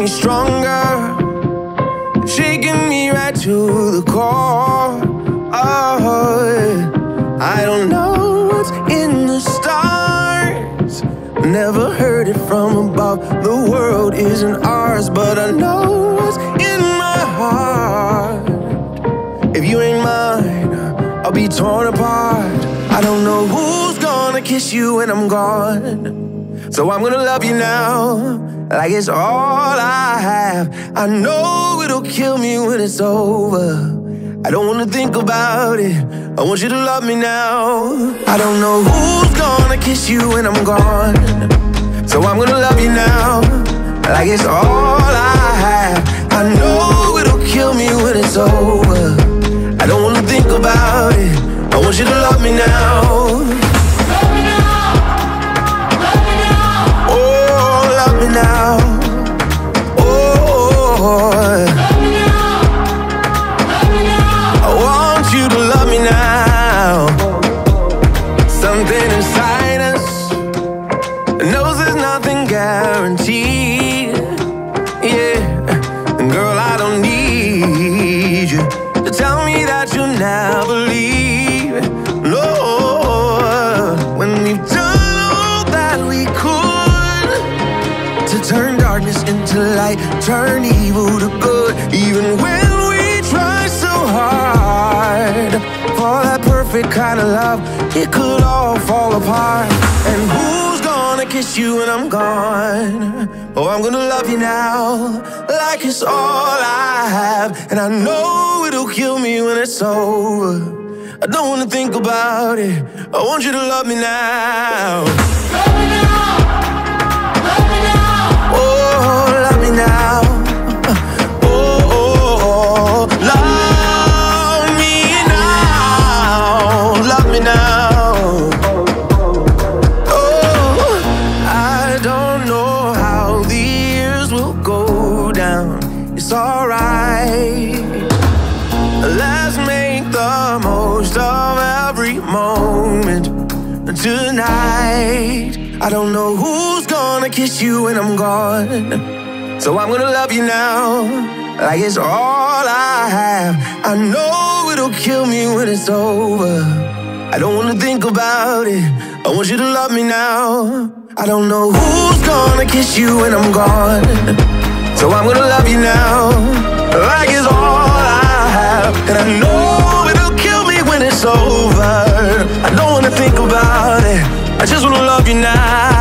me stronger, shaking me right to the core. Oh, I don't know what's in the stars, never heard it from above. The world isn't ours, but I know what's in my heart. If you ain't mine, I'll be torn apart. I don't know who's gonna kiss you when I'm gone, so I'm gonna love you now, like it's all I have. I know it'll kill me when it's over. I don't wanna think about it, I want you to love me now. I don't know who's gonna kiss you when I'm gone, so I'm gonna love you now, like it's all I have. I know it'll kill me when it's over. I don't wanna think about it, I want you to love me now. Love me now, love me now. Oh, love me now. Oh, Love me now, love me now. I want you to love me now. Something inside us knows there's nothing guaranteed. Yeah, girl, I don't need you to tell me that you'll never leave. No, when we've done all that we could to turn darkness into light, turn evil to good, even when we try so hard for that perfect kind of love, it could all fall apart. And who's gonna kiss you when I'm gone? Oh, I'm gonna love you now, like it's all I have. And I know it'll kill me when it's over. I don't wanna think about it, I want you to love me now. Love me now, love me now. Oh, love me now. Oh, love me now. Love me now. Oh, I don't know how the years will go down. It's alright. Let's make the most of every moment tonight. I don't know who's gonna kiss you when I'm gone, so I'm gonna love you now, like it's all I have. I know it'll kill me when it's over. I don't wanna think about it, I want you to love me now. I don't know who's gonna kiss you when I'm gone, so I'm gonna love you now, like it's all I have. And I know it'll kill me when it's over. I don't wanna think about it, I just wanna love you now.